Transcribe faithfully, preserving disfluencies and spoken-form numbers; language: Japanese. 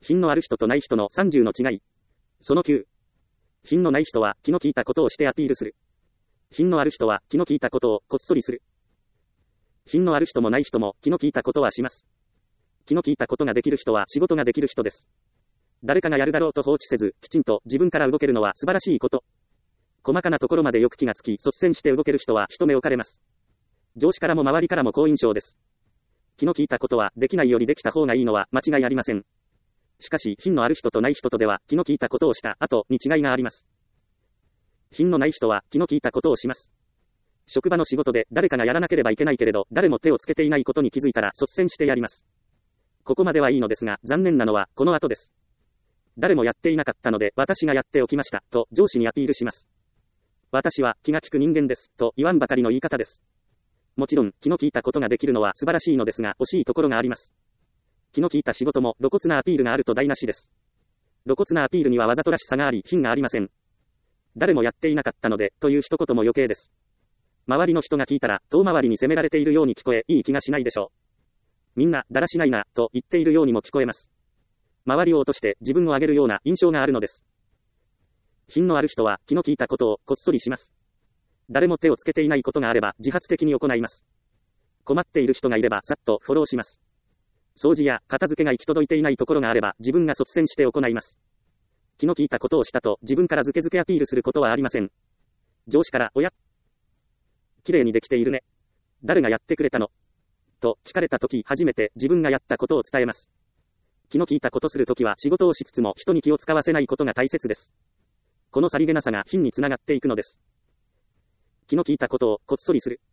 品のある人とない人のさんじゅうの違い。そのきゅう。品のない人は気の利いたことをしてアピールする。品のある人は気の利いたことをこっそりする。品のある人もない人も気の利いたことはします。気の利いたことができる人は仕事ができる人です。誰かがやるだろうと放置せず、きちんと自分から動けるのは素晴らしいこと。細かなところまでよく気がつき、率先して動ける人は一目置かれます。上司からも周りからも好印象です。気の利いたことはできないよりできた方がいいのは間違いありません。しかし、品のある人とない人とでは、気の利いたことをした後に違いがあります。品のない人は気の利いたことをします。職場の仕事で誰かがやらなければいけないけれど、誰も手をつけていないことに気づいたら率先してやります。ここまではいいのですが、残念なのはこの後です。誰もやっていなかったので、私がやっておきました、と上司にアピールします。私は気が利く人間です、と言わんばかりの言い方です。もちろん、気の利いたことができるのは素晴らしいのですが、惜しいところがあります。気の利いた仕事も露骨なアピールがあると台無しです。露骨なアピールにはわざとらしさがあり、品がありません。誰もやっていなかったので、という一言も余計です。周りの人が聞いたら、遠回りに責められているように聞こえ、いい気がしないでしょう。みんな、だらしないな、と言っているようにも聞こえます。周りを落として自分を上げるような印象があるのです。品のある人は気の利いたことをこっそりします。誰も手をつけていないことがあれば自発的に行います。困っている人がいればさっとフォローします。掃除や片付けが行き届いていないところがあれば自分が率先して行います。気の利いたことをしたと自分からずけずけアピールすることはありません。上司から、おや、綺麗にできているね。誰がやってくれたのと聞かれたとき初めて自分がやったことを伝えます。気の利いたことするときは仕事をしつつも人に気を使わせないことが大切です。このさりげなさが品につながっていくのです。気の利いたことをこっそりする。